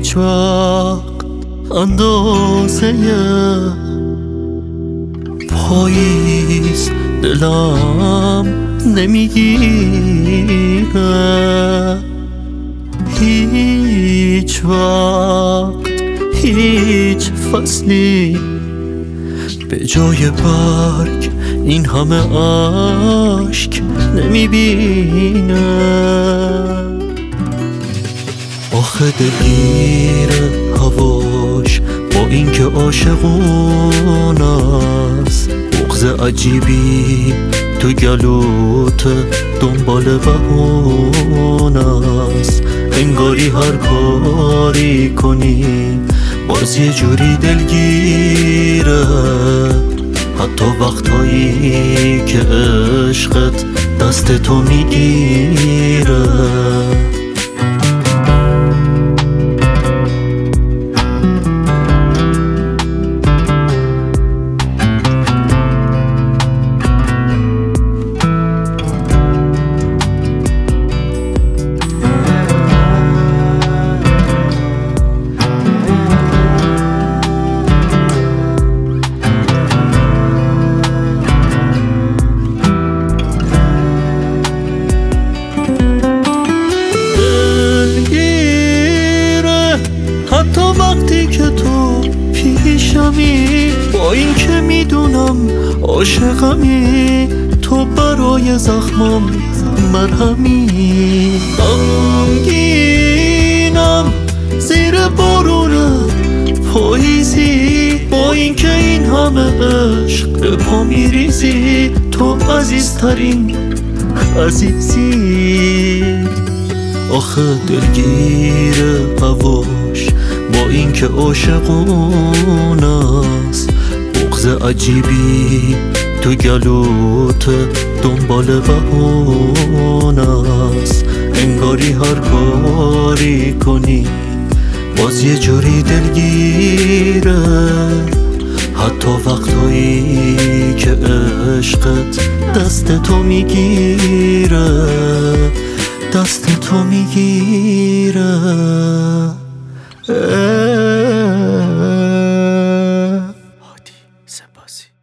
هیچ وقت اندازه پاییز دلم نمیگیره، هیچ وقت هیچ فصلی به جای برگ این همه اشک نمیبینه. آخه دلگیر هواش با اینکه عاشقون است، بغض عجیبی تو گلوت دنبال بهونه است. انگاری هر کاری کنی باز یه جوری دلگیره، حتی وقتایی که عشقت دست تو میگیره. حتی وقتی که تو پیشمی، با این که میدونم عاشقمی، تو برای زخمم مرهمی. غمگینم زیر بارون پاییزی، با این که این همه عشق به پا میریزی. تو عزیزترین عزیزی. آخه دلگیر هواش با این که عاشقون است، بغض عجیبی تو گلوت دنبال بهونه است. انگاری هر کاری کنی باز یه جوری دلگیره، حتی وقتایی که عشقت دست تو میگیره، دست تو میگیره. هادی سپاسی.